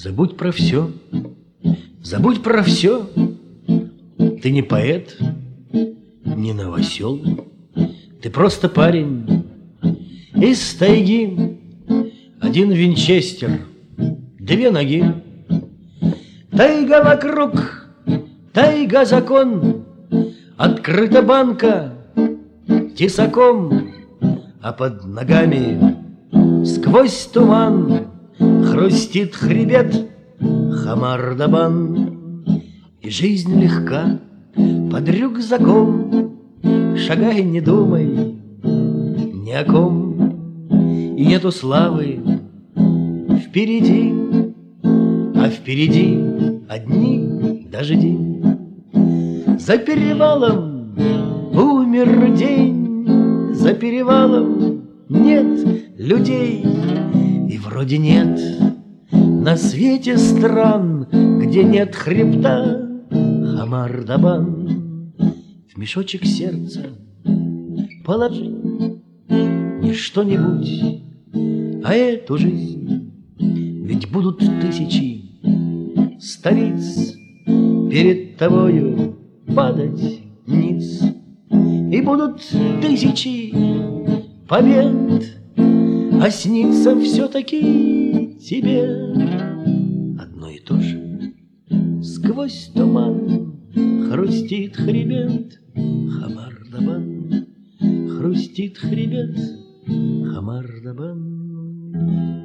Забудь про все, забудь про все. Ты не поэт, не новосел. Ты просто парень из тайги. Один винчестер, две ноги. Тайга вокруг, тайга закон. Открыта банка тесаком, а под ногами сквозь туман хрустит хребет Хамар-Дабан. И жизнь легка под рюкзаком. Шагай, не думай ни о ком. И нету славы впереди, а впереди одни дожди. За перевалом умер день, за перевалом нет людей. И вроде нет на свете стран, где нет хребта Хамар-Дабан. В мешочек сердца положи не что-нибудь, а эту жизнь. Ведь будут тысячи столиц перед тобою падать ниц. И будут тысячи побед, а снится все-таки тебе одно и то же. Сквозь туман хрустит хребет Хамар-Дабан. Хрустит хребет Хамар-Дабан.